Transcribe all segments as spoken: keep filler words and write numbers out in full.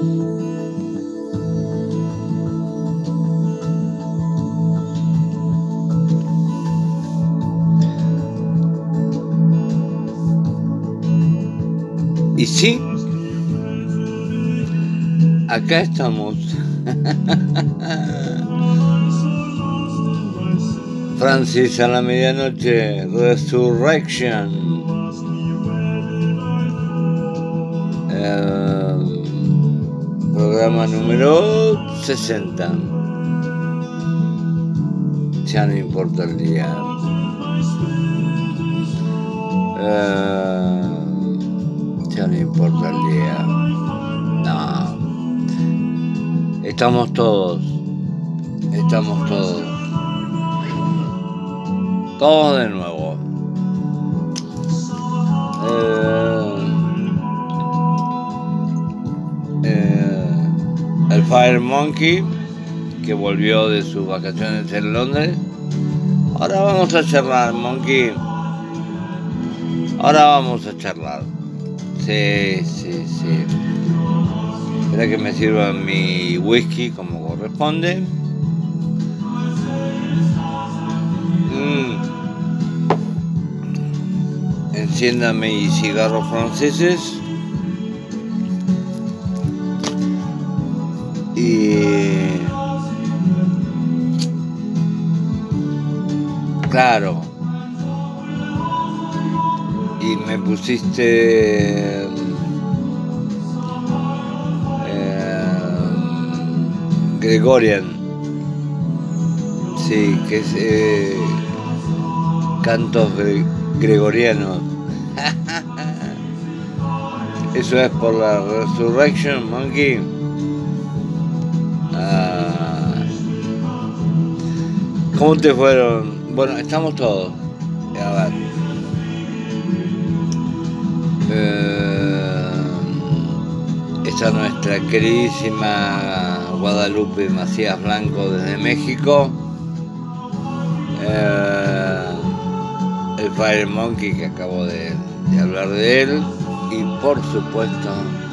Y sí, acá estamos. Francis a la medianoche, Resurrection. Eh, programa número sesenta. Ya no importa el día. Eh, ya no importa el día. No. Estamos todos. Estamos todos. Todo de nuevo. Eh, eh, el Fire Monkey, que volvió de sus vacaciones en Londres. Ahora vamos a charlar, Monkey. Ahora vamos a charlar. Sí, sí, sí. Espera que me sirva mi whisky como corresponde. Mm. Encienda mis cigarros franceses. Y... claro. Y me pusiste... Eh, Gregorian. Sí, que es... Eh, cantos gre- gregorianos. Eso es por la Resurrection, Monkey. Ah, ¿cómo te fueron? Bueno, estamos todos. A ver. Eh, esta es nuestra queridísima Guadalupe Macías Blanco desde México. Eh, el Fire Monkey, que acabo de, de hablar de él. Y por supuesto,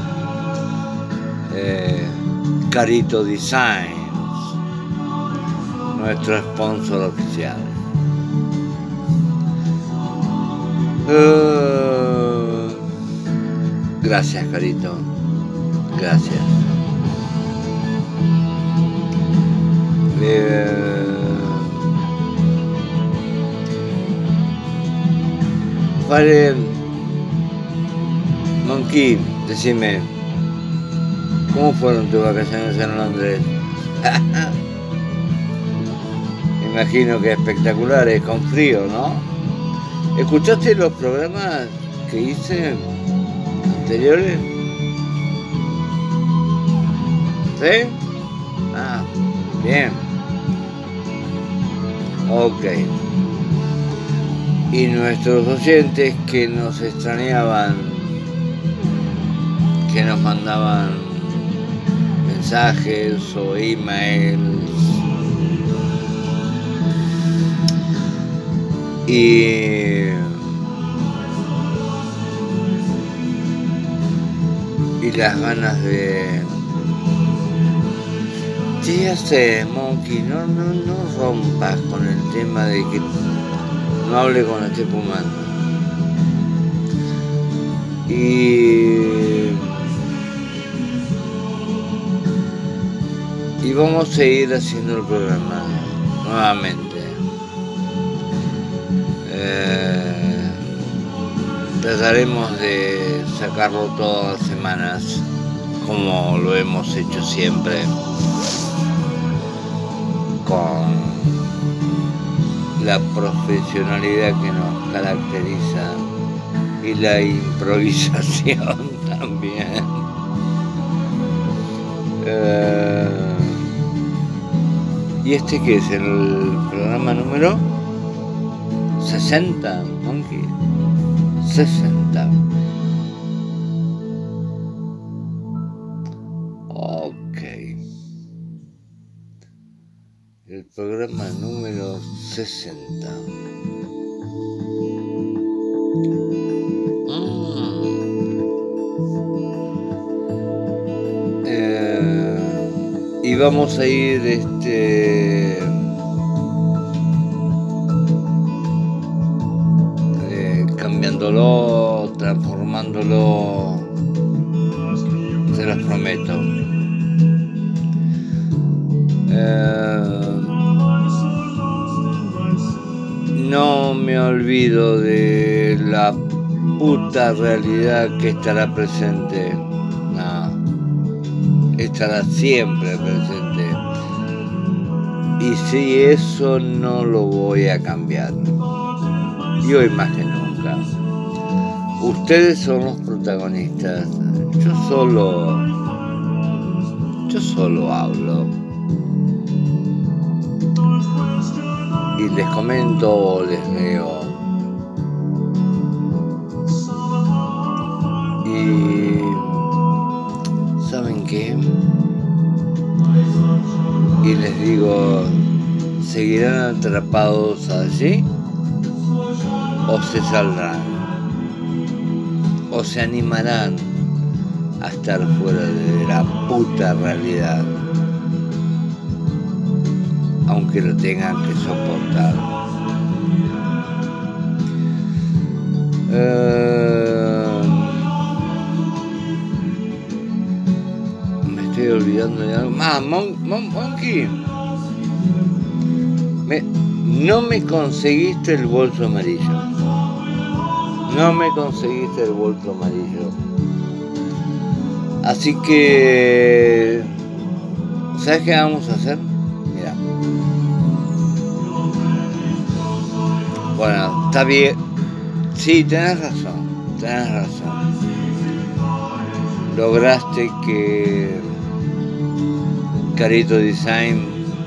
eh, Carito Designs, nuestro sponsor oficial. Uh, gracias, Carito. Gracias. Eh, Fire Monkey, decime, ¿cómo fueron tus vacaciones en Londres? Me imagino que espectaculares, con frío, ¿no? ¿Escuchaste los programas que hice anteriores? ¿Sí? Ah, bien. Ok. Y nuestros oyentes que nos extrañaban, que nos mandaban mensajes o emails y y las ganas de sí, ya sé, Monkey, no, no, no rompas con el tema de que no hable cuando esté fumando. Y y vamos a seguir haciendo el programa nuevamente. Eh, trataremos de sacarlo todas las semanas, como lo hemos hecho siempre, con la profesionalidad que nos caracteriza y la improvisación también. Eh, ¿Y este qué es? ¿El programa número sesenta, Monkey? sesenta. Ok. El programa número sesenta. Mm. Eh, y vamos a ir este eh, cambiándolo, transformándolo, se los prometo. Eh, no me olvido de la puta realidad que estará presente. No, estará siempre presente. Y si eso no lo voy a cambiar. Y hoy más que nunca. Ustedes son los protagonistas. Yo solo. Yo solo hablo. Y les comento o les leo. Y ¿saben qué? Y les digo, ¿seguirán atrapados allí? ¿O se saldrán? ¿O se animarán a estar fuera de la puta realidad? Aunque lo tengan que soportar. Eh, me estoy olvidando de algo. Ah, Mon, Mon, Monkey. Me, no me conseguiste el bolso amarillo. No me conseguiste el bolso amarillo. Así que, ¿sabes qué vamos a hacer? Mira. Bueno, está bien. Sí, tenés razón. Tenés razón. Lograste que Carito Design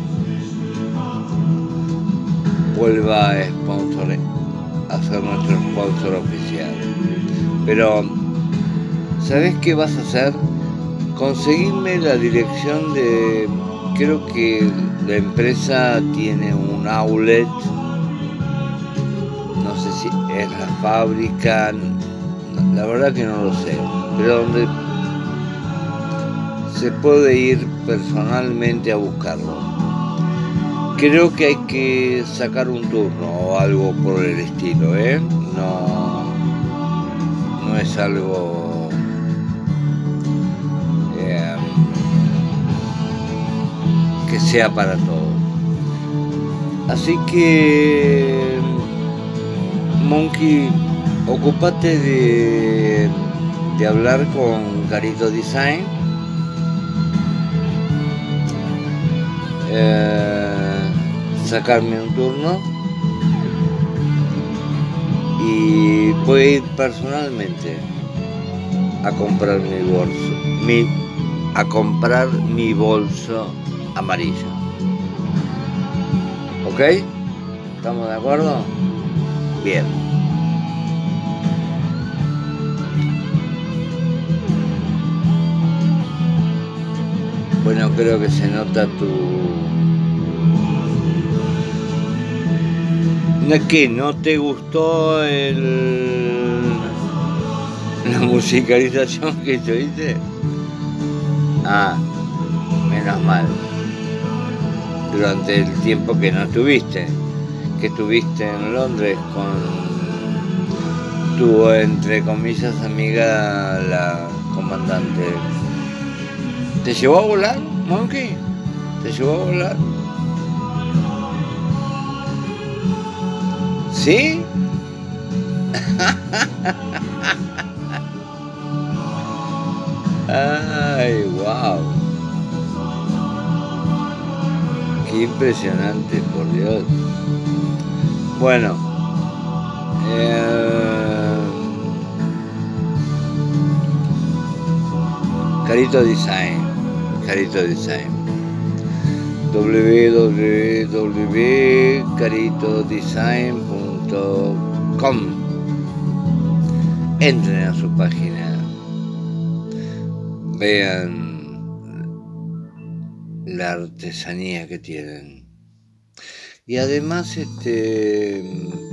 vuelva a sponsor, a ser nuestro sponsor oficial. Pero, ¿sabes qué vas a hacer? Conseguirme la dirección de... Creo que la empresa tiene un outlet. No sé si es la fábrica. La verdad que no lo sé. Pero donde se puede ir personalmente a buscarlo. Creo que hay que sacar un turno o algo por el estilo, ¿eh? No, no es algo eh, que sea para todos. Así que, Monkey, ocúpate de, de hablar con Carito Design. Eh, sacarme un turno y voy a ir personalmente a comprar mi bolso, mi, a comprar mi bolso amarillo. ¿Ok? ¿Estamos de acuerdo? Bien. Bueno, creo que se nota tu... ¿Qué? ¿No te gustó el... la musicalización que yo hice? Ah, menos mal. Durante el tiempo que no estuviste, que estuviste en Londres con tu, entre comillas, amiga, la comandante. ¿Te llevó a volar, Monkey? ¿Te llevó a volar? ¿Sí? Ay, wow. Qué impresionante, por Dios. Bueno, eh, Carito Design, Carito Design, w w w punto carito design punto com. Entren a su página, vean la artesanía que tienen. Y además, este,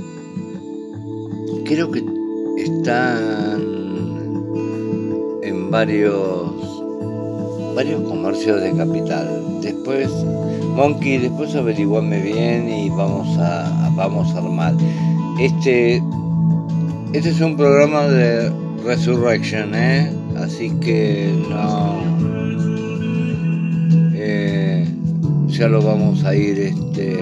creo que están en varios, varios comercios de Capital. Después, Monkey, después averiguame bien y vamos a, vamos a armar. Este, este es un programa de Resurrection, ¿eh? Así que no... Eh, ya lo vamos a ir, este...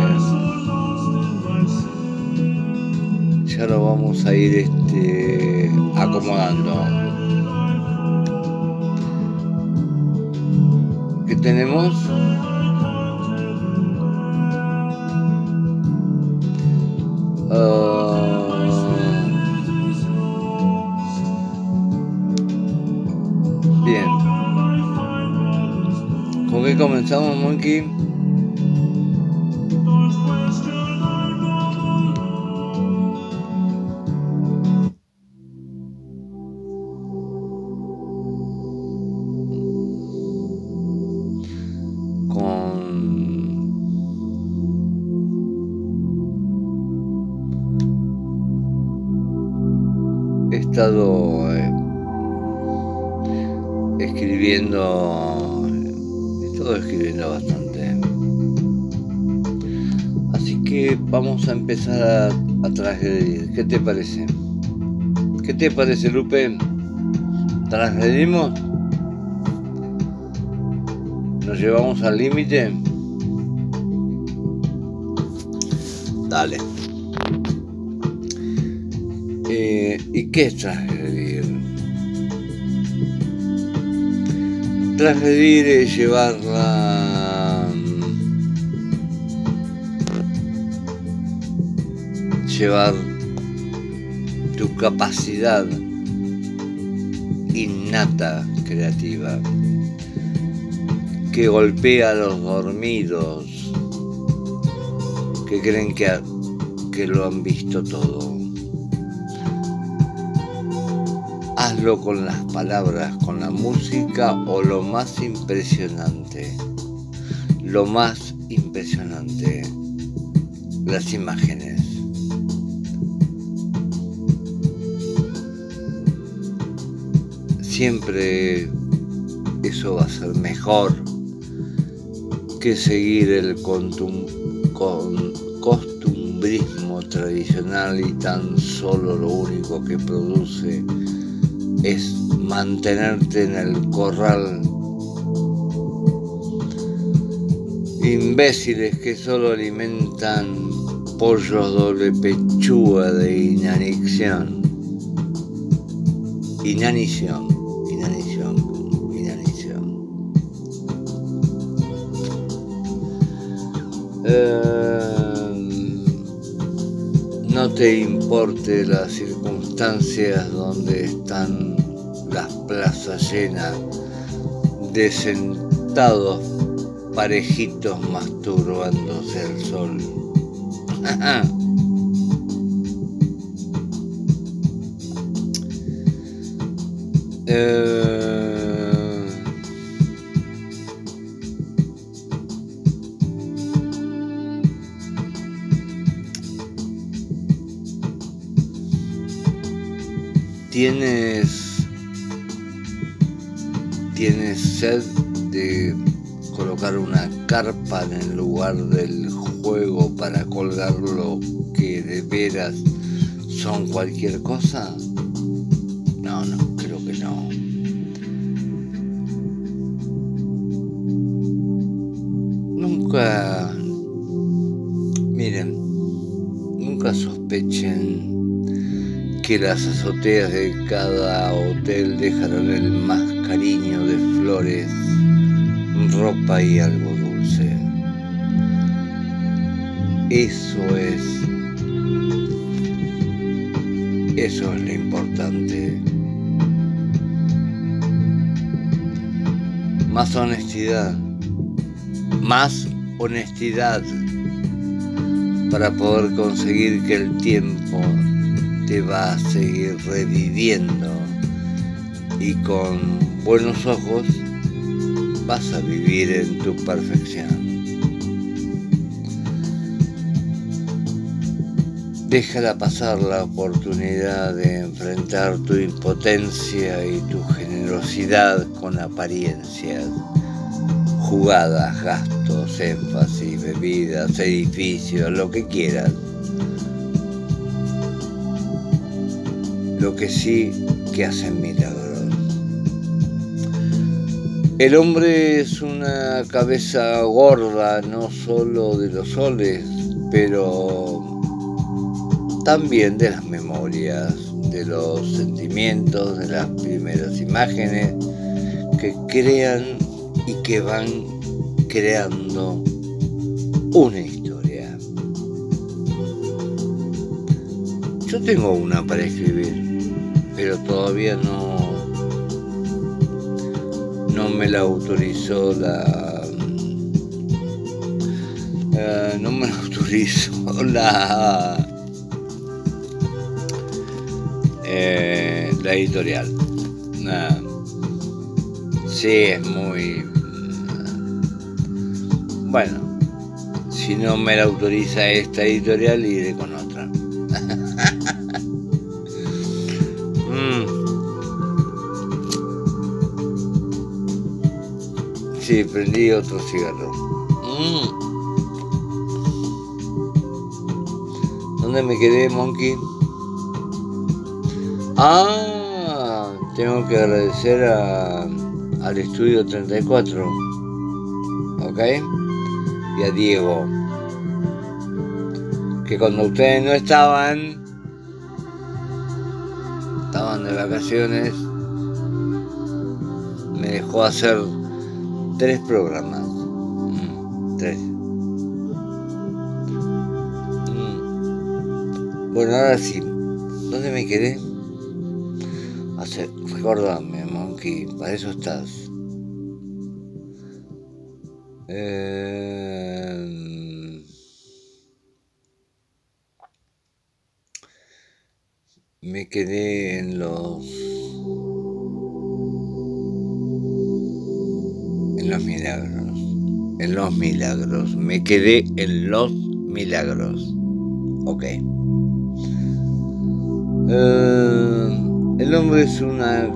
Ya lo vamos a ir, este... acomodando. ¿Qué tenemos? Uh, bien. ¿Con qué comenzamos, Monkey? He estado eh, escribiendo, he estado escribiendo bastante. Así que vamos a empezar a, a transgredir. ¿Qué te parece? ¿Qué te parece, Lupe? ¿Transgredimos? ¿Nos llevamos al límite? Dale. Eh, ¿Y qué es transgredir? Transgredir es llevarla... llevar tu capacidad innata creativa que golpea a los dormidos que creen que, que lo han visto todo. Hazlo con las palabras, con la música o lo más impresionante, lo más impresionante, las imágenes. Siempre eso va a ser mejor que seguir el contum, con, costumbrismo tradicional y tan solo lo único que produce es mantenerte en el corral. Imbéciles que solo alimentan pollos doble pechuga de inanición. Inanición, inanición, inanición. Eh, no te importe las circunstancias donde están las plazas llenas de sentados parejitos masturbándose al sol. eh, Tienes Tienes sed de colocar una carpa en el lugar del juego para colgar lo que de veras son cualquier cosa. No, no, creo que no. Nunca, miren, nunca sospechen que las azoteas de cada hotel dejarán el más cariño de flores, ropa y algo dulce. Eso es, eso es lo importante. Más honestidad, más honestidad para poder conseguir que el tiempo te va a seguir reviviendo y con buenos ojos vas a vivir en tu perfección. Déjala pasar la oportunidad de enfrentar tu impotencia y tu generosidad con con apariencias, jugadas, gastos, énfasis, bebidas, edificios, lo que quieras. Lo que sí que hacen milagros. El hombre es una cabeza gorda, no solo de los soles, pero también de las memorias, de los sentimientos, de las primeras imágenes que crean y que van creando una historia. Yo tengo una para escribir, pero todavía no, no me la autorizó la... Uh, no me la autorizó la... Eh, la editorial. Nah. Sí, es muy... Bueno, si no me la autoriza esta editorial, iré con otra. mm. Sí, prendí otro cigarro. Mm. ¿Dónde me quedé, Monkey? Ah, tengo que agradecer a, al Estudio treinta y cuatro, ¿ok? Y a Diego, que cuando ustedes no estaban, estaban de vacaciones, me dejó hacer tres programas. Mm, tres. Mm. Bueno, ahora sí, ¿dónde me quedé? Hace, recordame, Monkey, para eso estás. Eh, me quedé en los en los milagros, en los milagros. Me quedé en los milagros. Ok. Eh, el hombre es una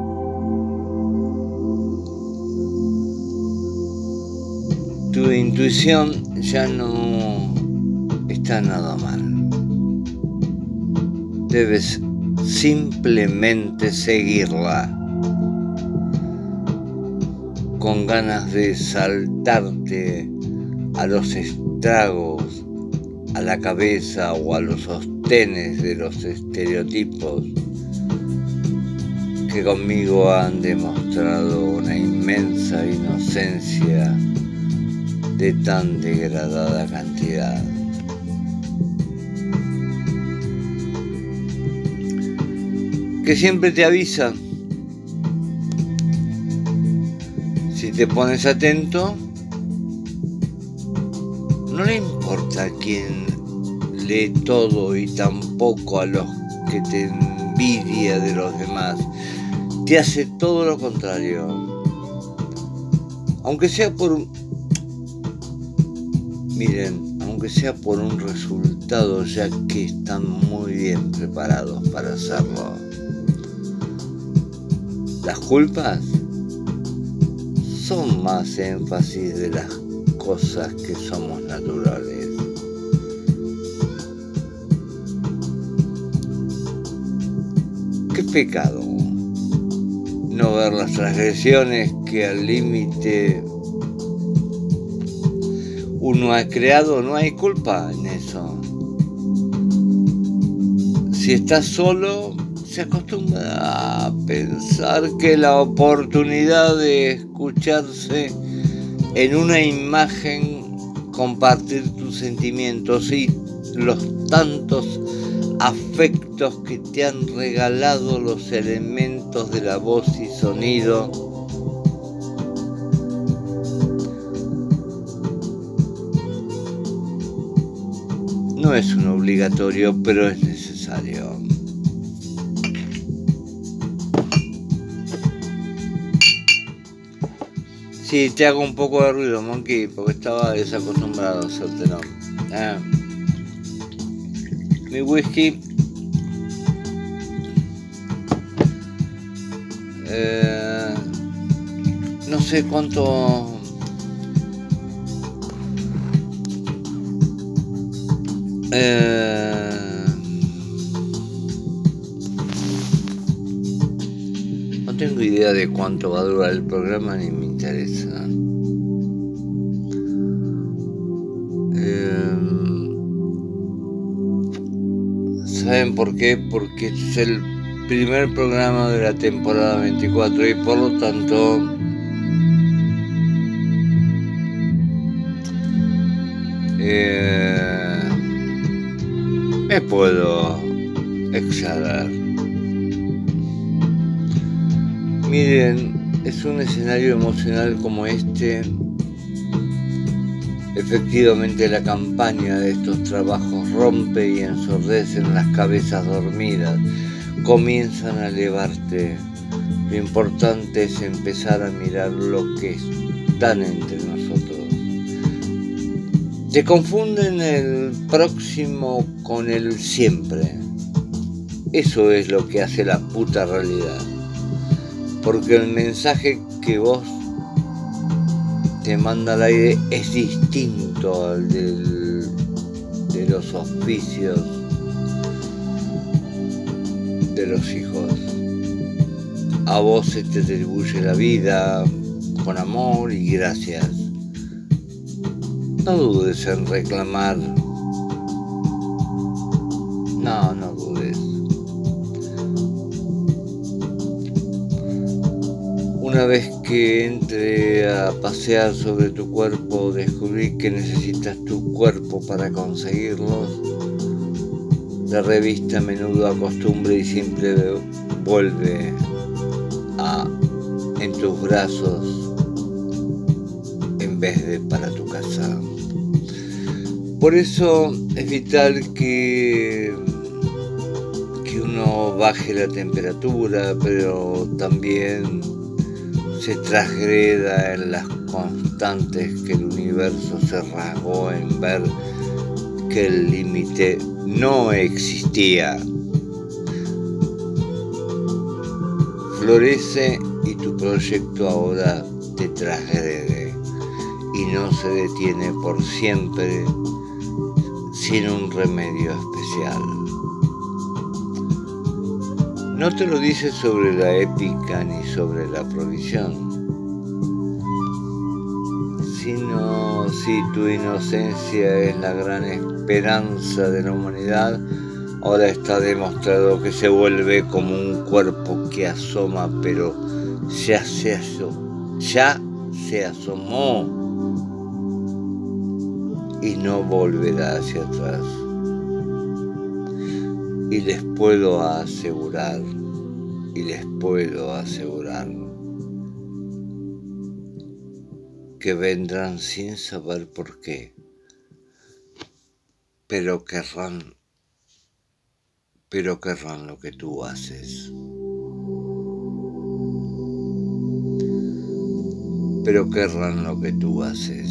tu intuición ya no está nada mal. Debes simplemente seguirla con ganas de saltarte a los estragos, a la cabeza o a los sostenes de los estereotipos que conmigo han demostrado una inmensa inocencia de tan degradada cantidad. Que siempre te avisa. Si te pones atento, no le importa a quién lee todo y tampoco a los que te envidia de los demás. Te hace todo lo contrario. Aunque sea por... Miren, aunque sea por un resultado, ya que están muy bien preparados para hacerlo. Las culpas son más énfasis de las cosas que somos naturales. ¿Qué pecado? No ver las transgresiones que al límite uno ha creado. No hay culpa en eso. Si estás solo, se acostumbra a pensar que la oportunidad de escucharse en una imagen, compartir tus sentimientos y los tantos afectos que te han regalado los elementos de la voz y sonido, no es un obligatorio, pero es necesario. Sí, te hago un poco de ruido, Monkey, porque estaba desacostumbrado a hacértelo. Ah. Mi whisky. Eh, no sé cuánto eh, no tengo idea de cuánto va a durar el programa ni me interesa. Eh, ¿Saben por qué? Porque este es el primer programa de la temporada veinticuatro y por lo tanto eh, me puedo exhalar. Miren, es un escenario emocional como este. Efectivamente, la campaña de estos trabajos rompe y ensordece en las cabezas dormidas. Comienzan a elevarte. Lo importante es empezar a mirar lo que están entre nosotros. Te confunden el próximo con el siempre. Eso es lo que hace la puta realidad. Porque el mensaje que vos te manda al aire es distinto al del, de los auspicios de los hijos. A vos se te atribuye la vida con amor y gracias. No dudes en reclamar. No, no dudes. Una vez que entre a pasear sobre tu cuerpo, descubrí que necesitas tu cuerpo para conseguirlos. La revista a menudo acostumbra y siempre vuelve a en tus brazos en vez de para tu casa. Por eso es vital que que uno baje la temperatura, pero también se transgreda en las constantes que el universo se rasgó en ver que el límite no existía. Florece y tu proyecto ahora te transgrede y no se detiene por siempre sin un remedio especial. No te lo dice sobre la épica ni sobre la provisión, sino si tu inocencia es la gran esperanza de la humanidad, ahora está demostrado que se vuelve como un cuerpo que asoma, pero ya se, aso- ya se asomó y no volverá hacia atrás. Y les puedo asegurar, y les puedo asegurar que vendrán sin saber por qué, pero querrán, pero querrán lo que tú haces. Pero querrán lo que tú haces.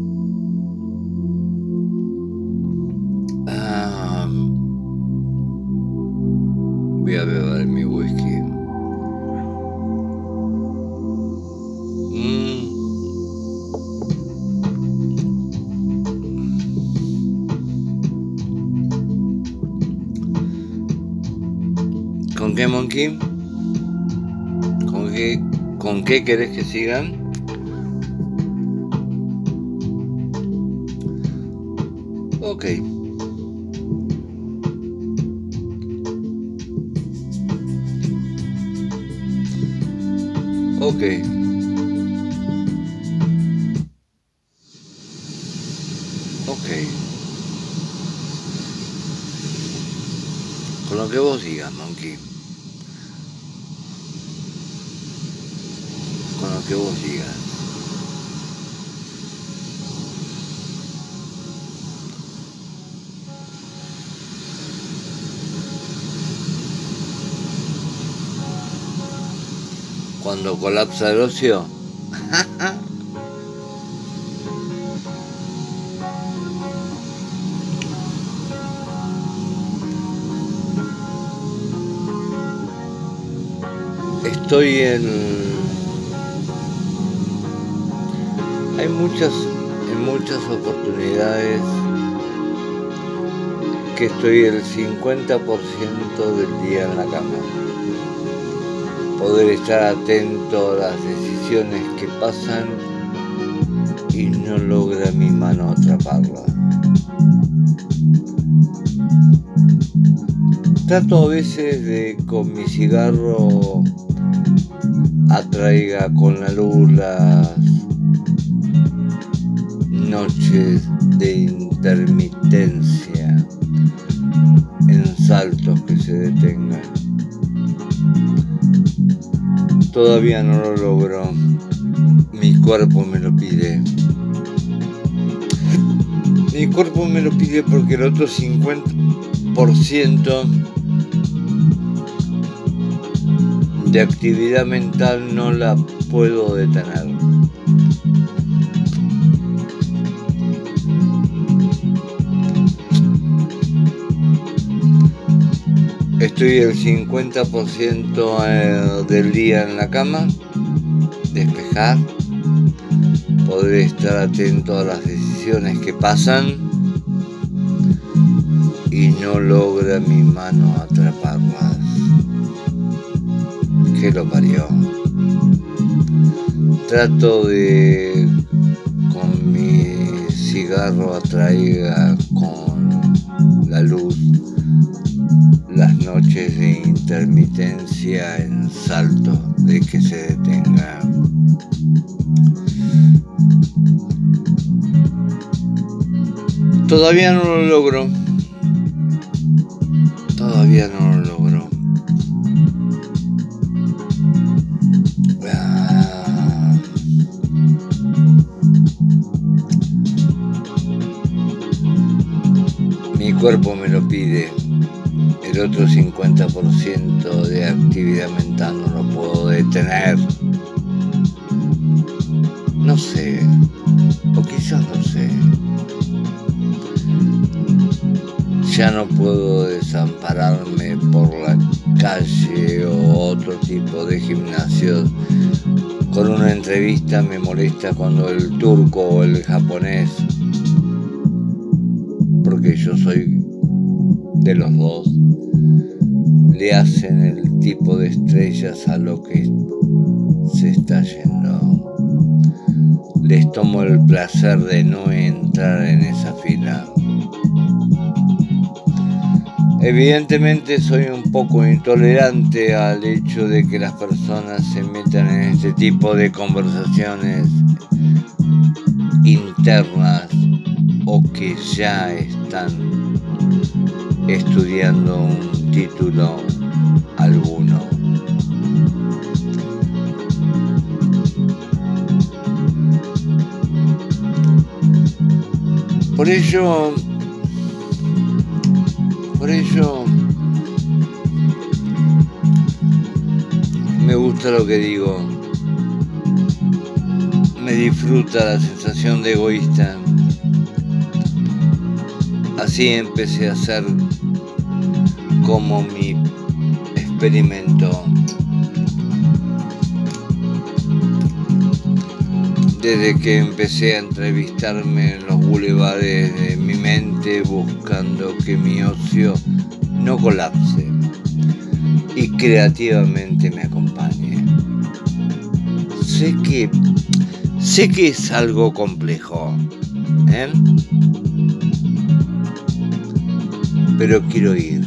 Ah, voy a beber mi whisky. Mm. ¿Con qué, Monkey? ¿Con qué, con qué querés que sigan? Ok. Ok. Ok. Con lo que vos digas, Monkey. Con lo que vos digas. Cuando colapsa el ocio. Estoy en Hay muchas, en muchas oportunidades que estoy el cincuenta por ciento del día en la cama. Poder estar atento a las decisiones que pasan y no logra mi mano atraparla. Trato a veces de con mi cigarro atraiga con la luz las noches de intermitencia en saltos que se detengan. Todavía no lo logro, mi cuerpo me lo pide. Mi cuerpo me lo pide porque el otro cincuenta por ciento de actividad mental no la puedo detener. Estoy el cincuenta por ciento del día en la cama, despejar, poder estar atento a las decisiones que pasan y no logra mi mano atraparlas. Que lo parió. Trato de con mi cigarro atraiga con la luz las noches de intermitencia en salto de que se detenga. Todavía no lo logro. Todavía no lo logro. Ah. Mi cuerpo me lo pide. El otro cincuenta por ciento de actividad mental no lo puedo detener. No sé, o quizás no sé. Ya no puedo desampararme por la calle o otro tipo de gimnasios. Con una entrevista me molesta cuando el turco o el japonés, porque yo soy de los dos, le hacen el tipo de estrellas a lo que se está yendo. Les tomo el placer de no entrar en esa fila. Evidentemente soy un poco intolerante al hecho de que las personas se metan en este tipo de conversaciones internas o que ya están estudiando un título alguno. Por ello, por ello me gusta lo que digo. Me disfruta la sensación de egoísta. Así empecé a hacer como mi experimento. Desde que empecé a entrevistarme en los bulevares de mi mente, buscando que mi ocio no colapse y creativamente me acompañe. Sé que, sé que es algo complejo, ¿eh? Pero quiero ir.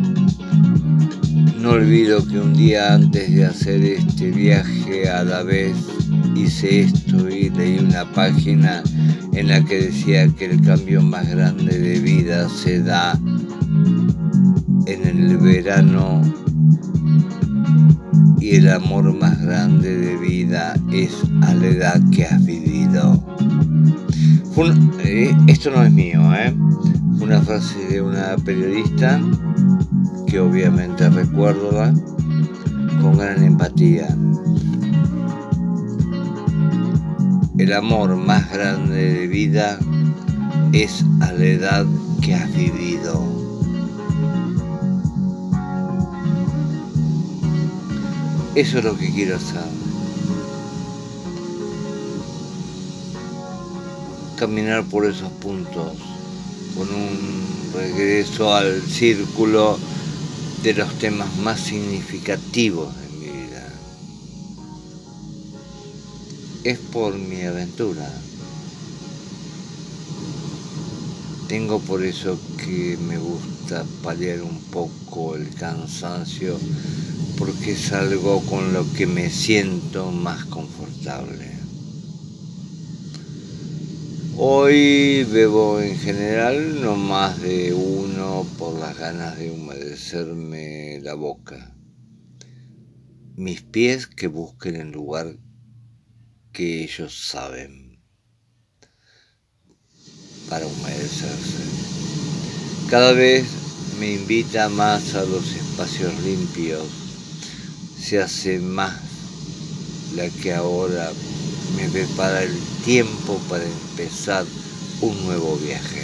No olvido que un día antes de hacer este viaje a la vez hice esto y leí una página en la que decía que el cambio más grande de vida se da en el verano y el amor más grande de vida es a la edad que has vivido. Un, eh, esto no es mío, ¿eh? Una frase de una periodista que obviamente recuerdo con gran empatía. El amor más grande de vida es a la edad que has vivido. Eso es lo que quiero hacer. caminar por esos puntos con un regreso al círculo de los temas más significativos de mi vida. Es por mi aventura. Tengo por eso que me gusta paliar un poco el cansancio, porque es algo con lo que me siento más confortable. Hoy bebo en general no más de uno por las ganas de humedecerme la boca. Mis pies que busquen el lugar que ellos saben para humedecerse. Cada vez me invita más a los espacios limpios. Se hace más la que ahora me prepara el tiempo para empezar un nuevo viaje.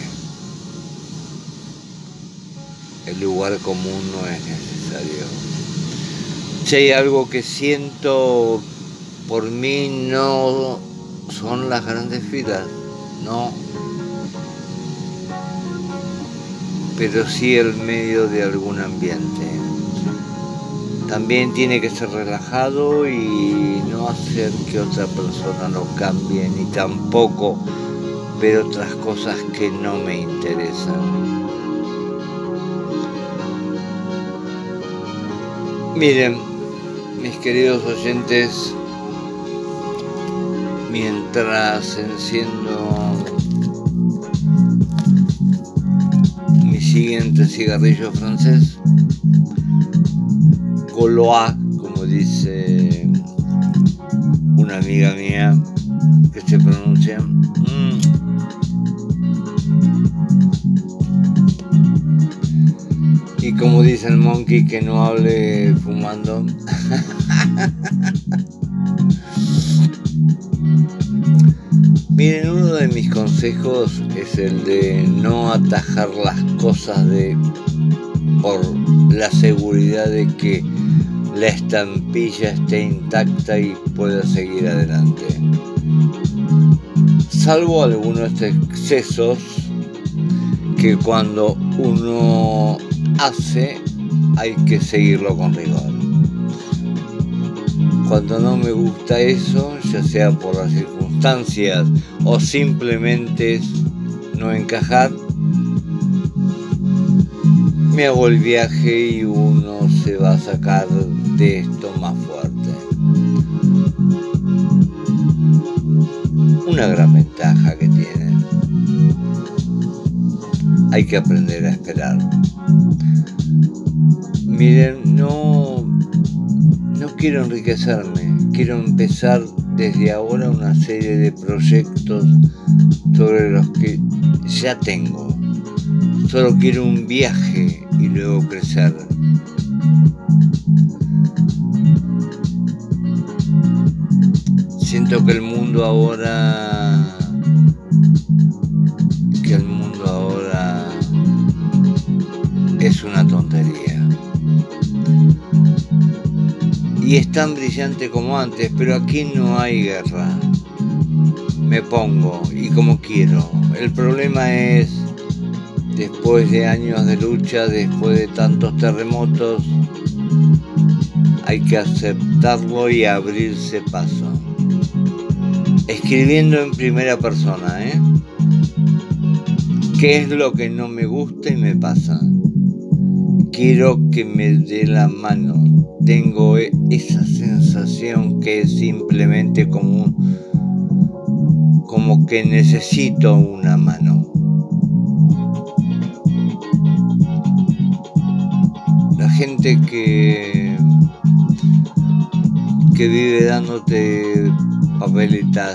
El lugar común no es necesario. Si hay algo que siento por mí, no son las grandes filas, no. Pero sí el medio de algún ambiente. También tiene que ser relajado y no hacer que otra persona lo cambie, ni tampoco ver otras cosas que no me interesan. Miren, mis queridos oyentes, mientras enciendo mi siguiente cigarrillo francés, Gaulois, como dice una amiga mía que se pronuncia, mm. y como dice el monkey, que no hable fumando. Miren, uno de mis consejos es el de no atajar las cosas de por la seguridad de que la estampilla esté intacta y pueda seguir adelante. Salvo algunos excesos que cuando uno hace hay que seguirlo con rigor. Cuando no me gusta eso, ya sea por las circunstancias o simplemente no encajar, me hago el viaje y uno se va a sacar de esto más fuerte. Una gran ventaja que tiene. Hay que aprender a esperar. Miren, no, no quiero enriquecerme, quiero empezar desde ahora una serie de proyectos sobre los que ya tengo. Solo quiero un viaje y luego crecer. Siento que el mundo ahora, que el mundo ahora es una tontería. Y es tan brillante como antes, pero aquí no hay guerra. Me pongo y como quiero. El problema es, después de años de lucha, después de tantos terremotos, hay que aceptarlo y abrirse paso. Escribiendo en primera persona, ¿eh? ¿Qué es lo que no me gusta y me pasa? Quiero que me dé la mano. Tengo esa sensación que es simplemente como, un, como que necesito una mano. La gente que, que vive dándote papeletas,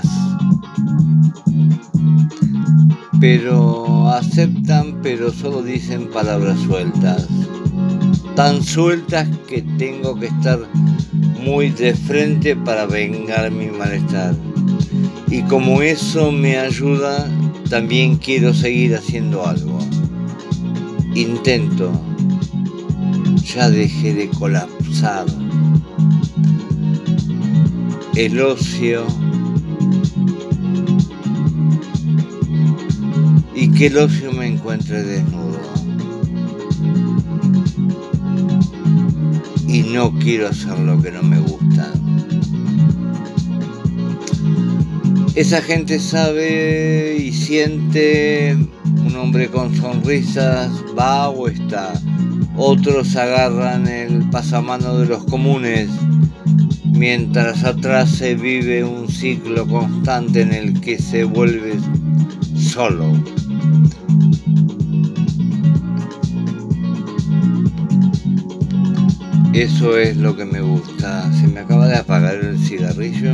pero aceptan, pero solo dicen palabras sueltas, tan sueltas que tengo que estar muy de frente para vengar mi malestar. Y como eso me ayuda, también quiero seguir haciendo algo. Intento. Ya dejé de colapsar. El ocio que el ocio me encuentre desnudo. Y no quiero hacer lo que no me gusta. Esa gente sabe y siente, un hombre con sonrisas va o está. Otros agarran el pasamano de los comunes, mientras atrás se vive un ciclo constante en el que se vuelve solo. Eso es lo que me gusta. Se me acaba de apagar el cigarrillo.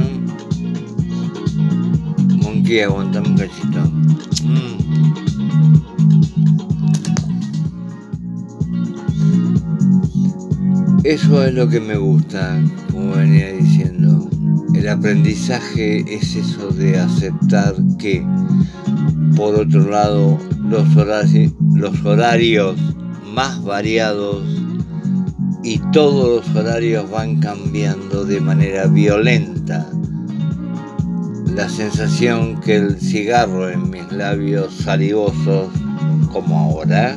Monkey, aguantame un cachito. Mm. Eso es lo que me gusta, como venía diciendo. El aprendizaje es eso de aceptar que, por otro lado, los horarios, los horarios más variados y todos los horarios van cambiando de manera violenta. La sensación que el cigarro en mis labios salivosos, como ahora,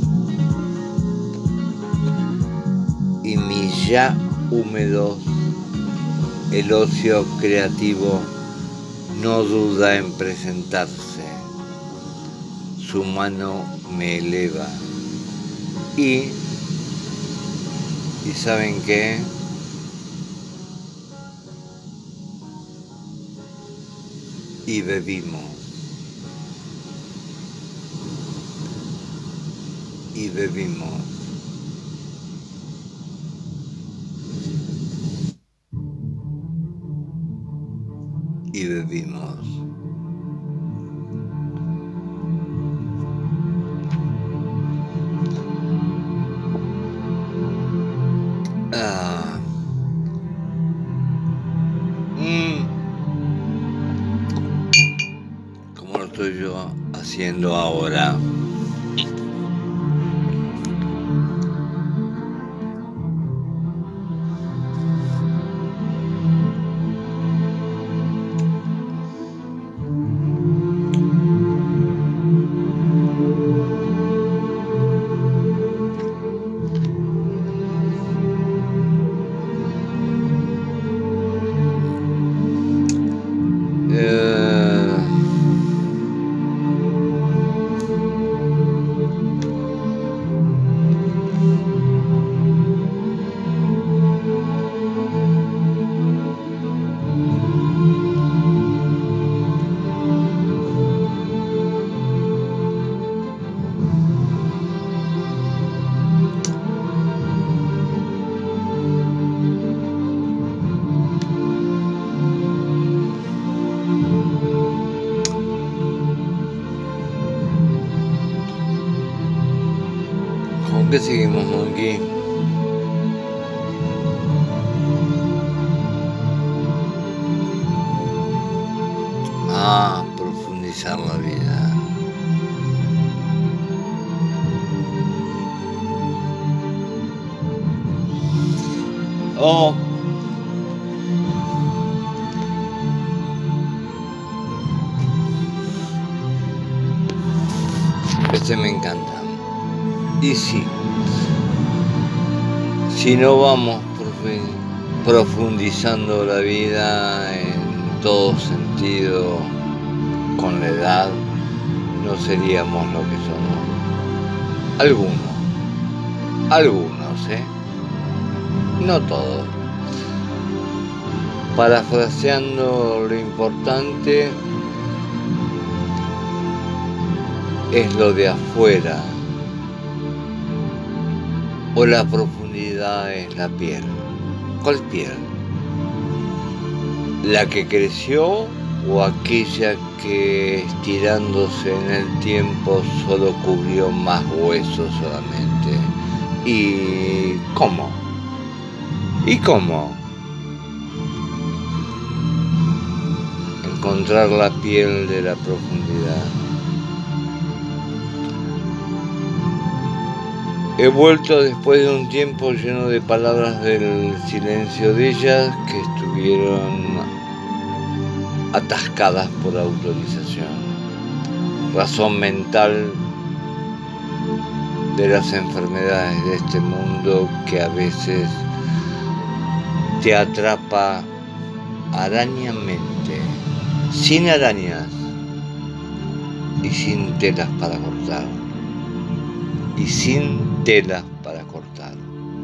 y mis ya húmedos, el ocio creativo no duda en presentarse. Su mano me eleva. Y, ¿y saben qué? Y bebimos. Y bebimos. Y bebimos. Ah. Mm. Como lo estoy yo haciendo ahora. ¿Con qué seguimos, Monkey? Ah, profundizar la vida. Oh. Este me encanta. Y sí, si no vamos profundizando la vida en todo sentido con la edad, no seríamos lo que somos. Algunos, algunos, ¿eh? No todos. Parafraseando, lo importante es lo de afuera. O la profundidad es la piel. ¿Cuál piel? ¿La que creció o aquella que estirándose en el tiempo solo cubrió más huesos solamente? ¿Y cómo? ¿Y cómo? Encontrar la piel de la profundidad. He vuelto después de un tiempo lleno de palabras del silencio de ellas que estuvieron atascadas por autorización. razón mental de las enfermedades de este mundo que a veces te atrapa arañamente, sin arañas y sin telas para cortar, y sin telas para cortar.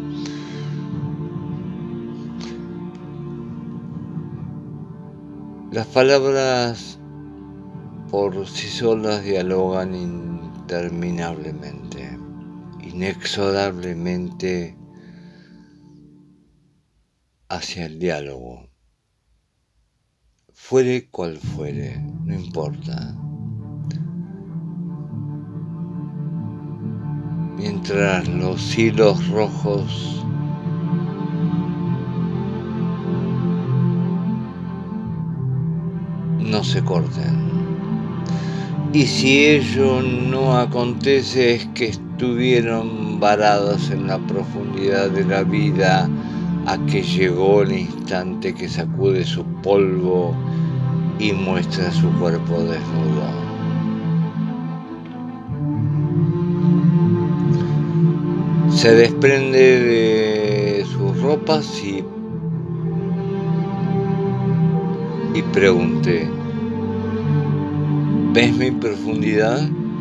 Las palabras por sí solas dialogan interminablemente, inexorablemente hacia el diálogo. Fuere cual fuere, no importa. Mientras los hilos rojos no se corten. Y si ello no acontece es que estuvieron varados en la profundidad de la vida a que llegó el instante que sacude su polvo y muestra su cuerpo desnudo. Se desprende de sus ropas y, y pregunté: ¿ves mi profundidad?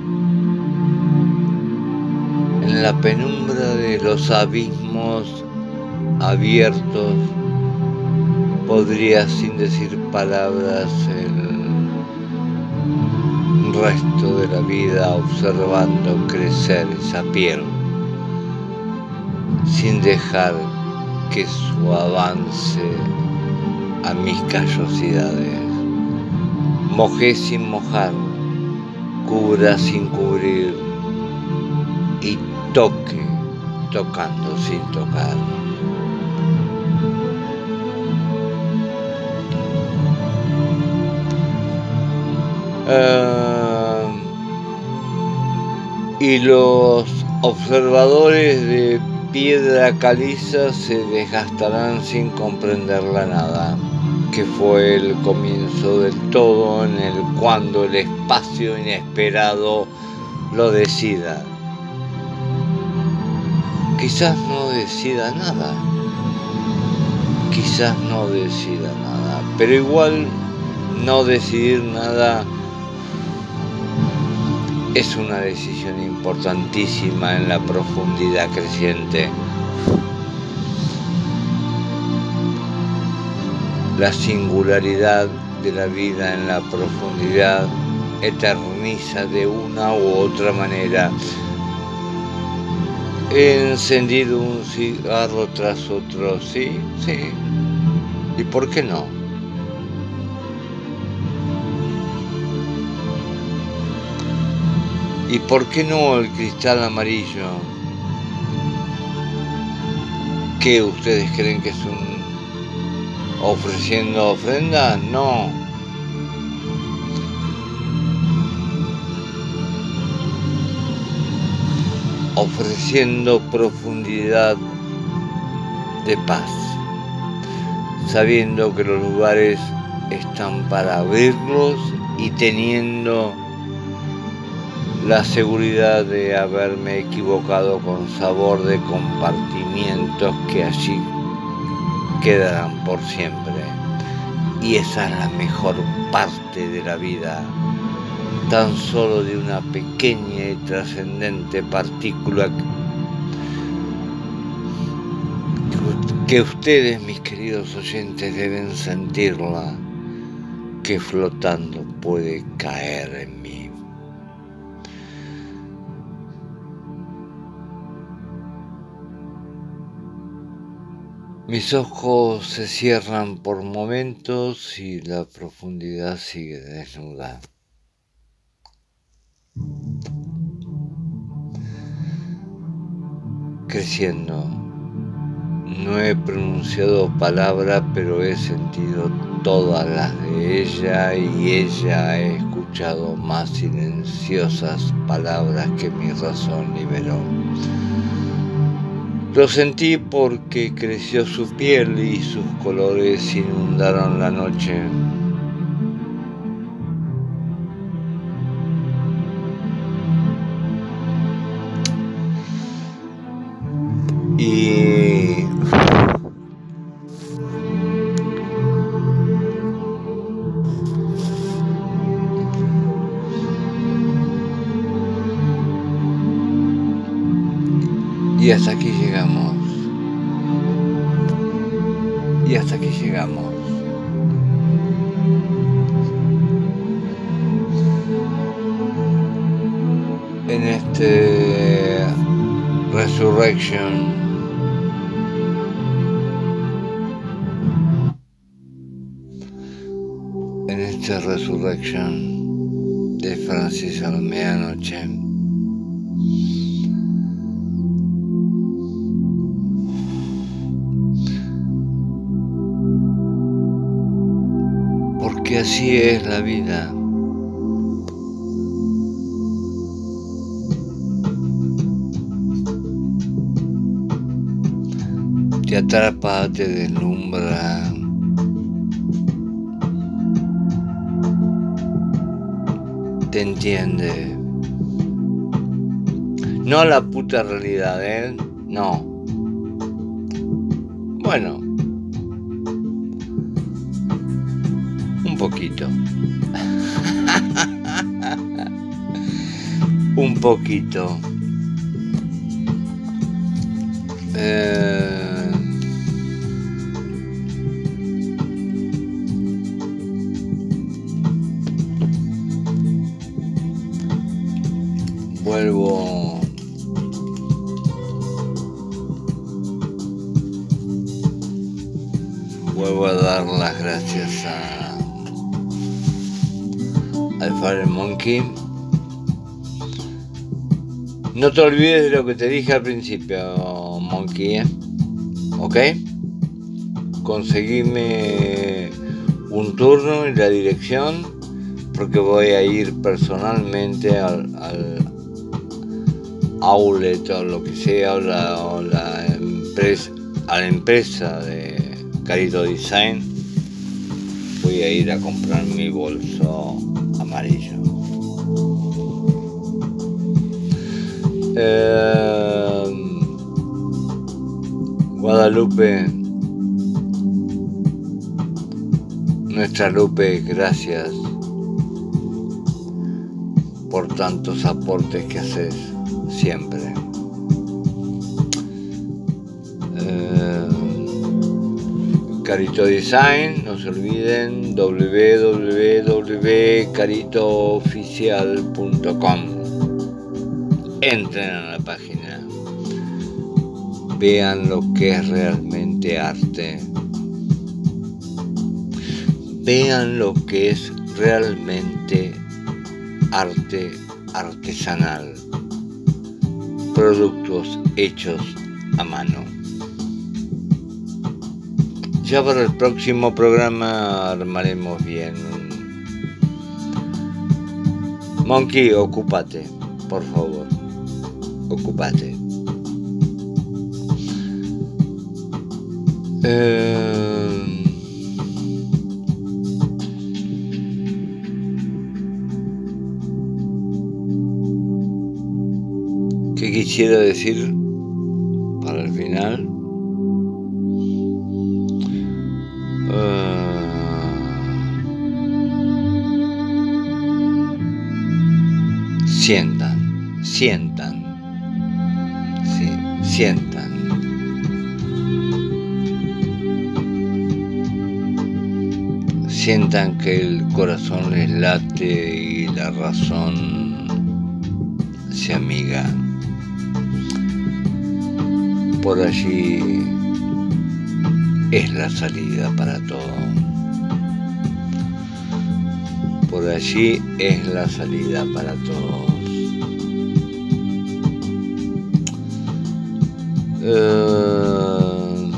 En la penumbra de los abismos abiertos podría, sin decir palabras, el resto de la vida observando crecer esa piel, sin dejar que su avance a mis callosidades mojé sin mojar, cubra sin cubrir y toque tocando sin tocar. Uh, y los observadores de piedra caliza se desgastarán sin comprender la nada, que fue el comienzo del todo, en el cuando el espacio inesperado lo decida. Quizás no decida nada, quizás no decida nada, pero igual no decidir nada es una decisión importantísima en la profundidad creciente. La singularidad de la vida en la profundidad eterniza de una u otra manera. He encendido un cigarro tras otro, sí, sí. ¿Y por qué no? ¿Y por qué no el cristal amarillo? ¿Qué ustedes creen que es un ofreciendo ofrendas? No. Ofreciendo profundidad de paz, sabiendo que los lugares están para abrirlos y teniendo la seguridad de haberme equivocado con sabor de compartimientos que allí quedarán por siempre. Y esa es la mejor parte de la vida, tan solo de una pequeña y trascendente partícula que ustedes, mis queridos oyentes, deben sentirla, que flotando puede caer en mí. Mis ojos se cierran por momentos y la profundidad sigue desnuda. Creciendo. No he pronunciado palabra, pero he sentido todas las de ella y ella ha escuchado más silenciosas palabras que mi razón liberó. Lo sentí porque creció su piel y sus colores inundaron la noche. Y hasta aquí llegamos. Y hasta aquí llegamos. En este Resurrection. En esta Resurrection de Francis a la medianoche. Porque así es la vida. Te atrapa, te deslumbra. Te entiende. No la puta realidad, ¿eh? No. Bueno. Un poquito. Un poquito. Eh... Vuelvo vuelvo a dar las gracias a al Father Monkey. No te olvides de lo que te dije al principio, Monkey, ¿eh? ¿Ok? Conseguime un turno y la dirección, porque voy a ir personalmente al, al outlet o lo que sea, o la, o la empresa, a la empresa de Carito Design. Voy a ir a comprar mi bolso amarillo. Eh, Guadalupe, nuestra Lupe, gracias por tantos aportes que haces siempre. Eh, Carito Design, no se olviden, w w w punto carito oficial punto com. Entren a la página, vean lo que es realmente arte, vean lo que es realmente arte artesanal, productos hechos a mano. Ya para el próximo programa armaremos bien. Monkey, ocúpate, por favor, ocúpate. Eh... ¿Qué quisiera decir para el final? Uh, sientan, sientan, sí, sientan. Sientan que el corazón les late y la razón se amiga. Por allí es la salida para todo. Por allí es la salida para todos. Uh,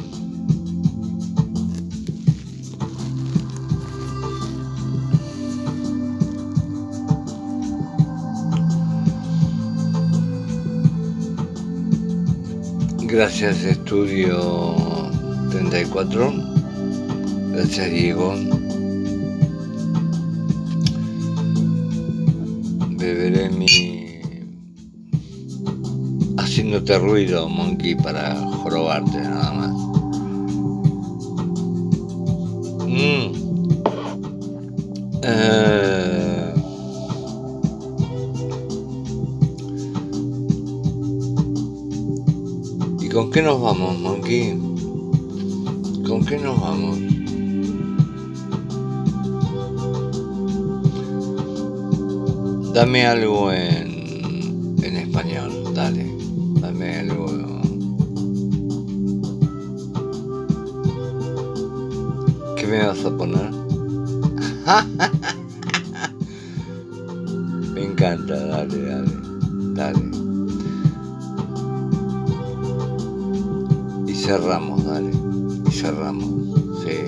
gracias, Estudio treinta y cuatro. Gracias, Diego. Beberé mi... haciéndote ruido, Monkey, para jorobarte nada más. Mm. Eh... con qué nos vamos, Monkey? ¿Con qué nos vamos? Dame algo en, en español, dale, dame algo. ¿Qué me vas a poner? Me encanta, dale, dale, dale. Y cerramos, dale, y cerramos, sí.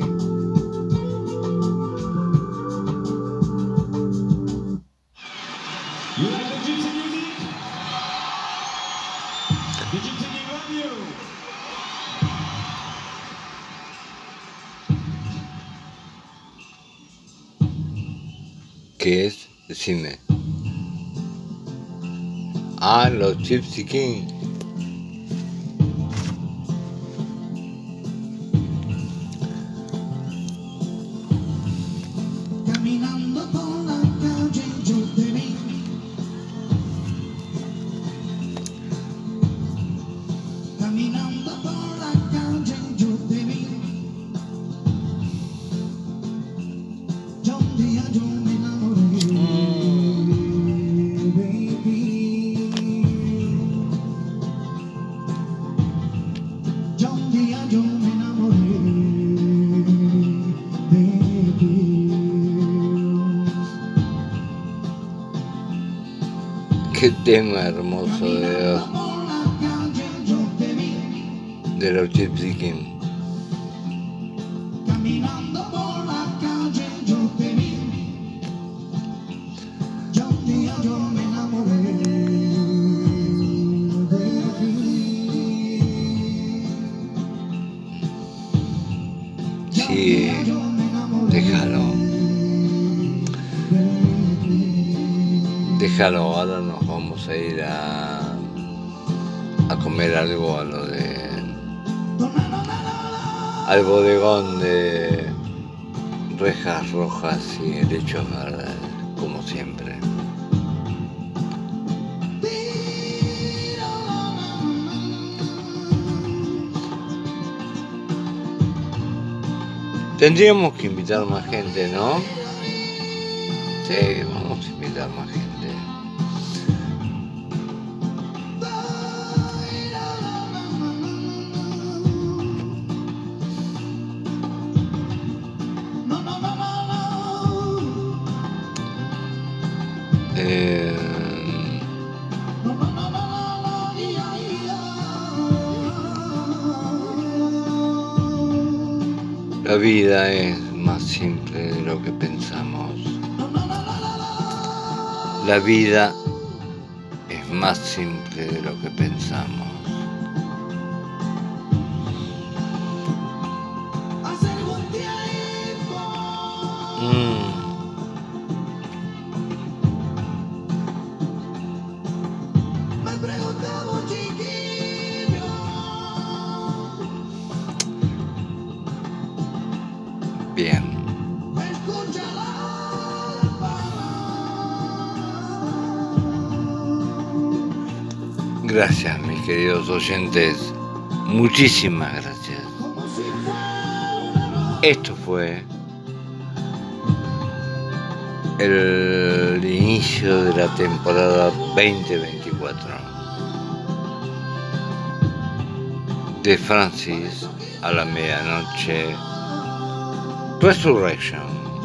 ¿Qué es? Decime. Ah, los Gypsy King. Caminando por la calle yo te vi. Caminando por la calle yo te vi. Yo un día yo me enamoré de ti. Yo un día yo me enamoré de ti. Qué tema hermoso de los, de los Gypsy King. Caminando por la calle yo te vi. Yo un día yo me enamoré de ti. Sí, déjalo. Déjalo, ahora nos vamos a ir a, a comer algo a lo de al bodegón de rejas rojas y helechos verdes, como siempre. Tendríamos que invitar más gente, ¿no? Sí, vamos a invitar más gente. Eh, la vida es más simple de lo que pensamos. La vida es más simple de lo que pensamos. Mm. Bien. Gracias, mis queridos oyentes. Muchísimas gracias. Esto fue el inicio de la temporada veinte veinticuatro de Francis a la medianoche. Resurrection.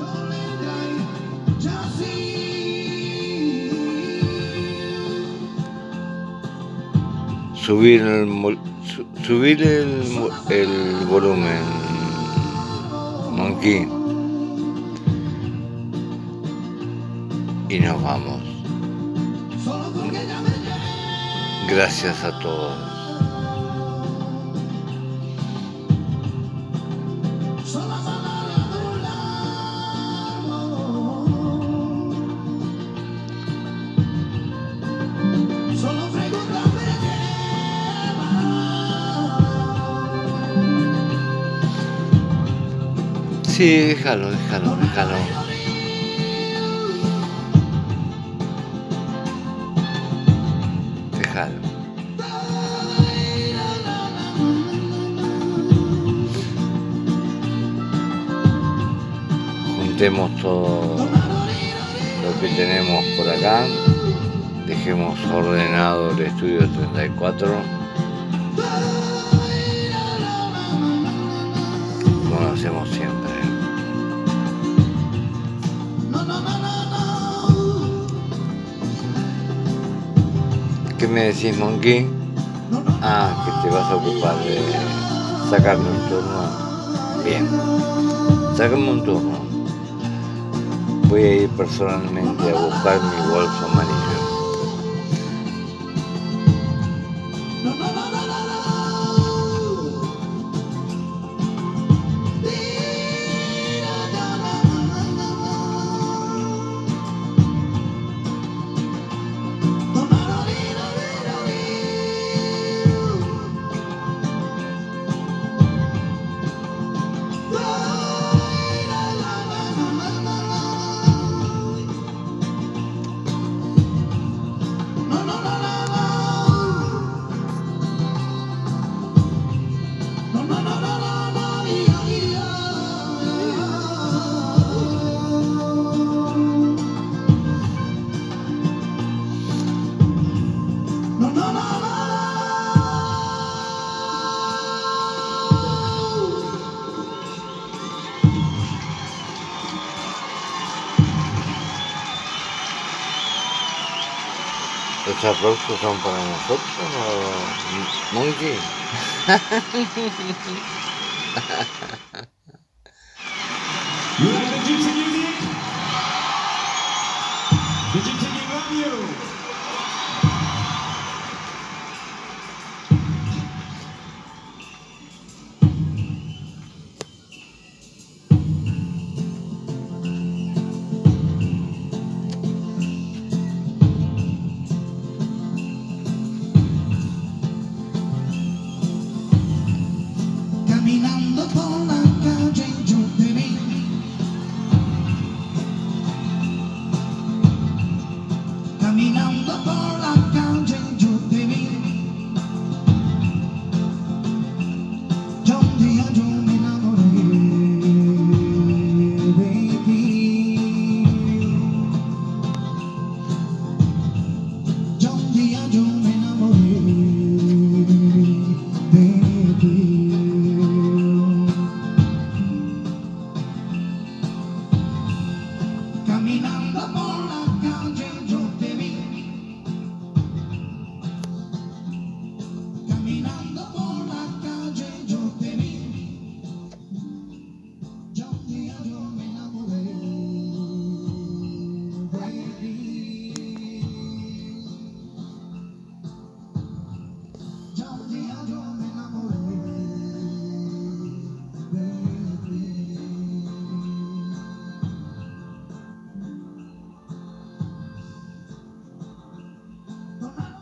Subir el, su, subir el, el volumen, Monkey. Y nos vamos. Gracias a todos. Sí, déjalo, déjalo, déjalo. Déjalo. juntemos todo lo que tenemos por acá, dejemos ordenado el estudio treinta y cuatro, como lo hacemos siempre. ¿Qué me decís, Monkey? Ah, que te vas a ocupar de sacarme un turno. Bien, sácame un turno. Voy a ir personalmente a buscar mi bolso amarillo. ¿Los aplausos son para nosotros o Monkey? You like the gypsy music? The Gypsy King Radio. Caminando por la calle yo te vi, caminando por la calle yo te vi, yo un día yo me enamoré de ti, yo un día yo me enamoré de ti. Caminando por la calle yo te vi, caminando por la calle yo te vi, yo un día yo me enamoré de ti, yo un día yo me enamoré de ti. No, no,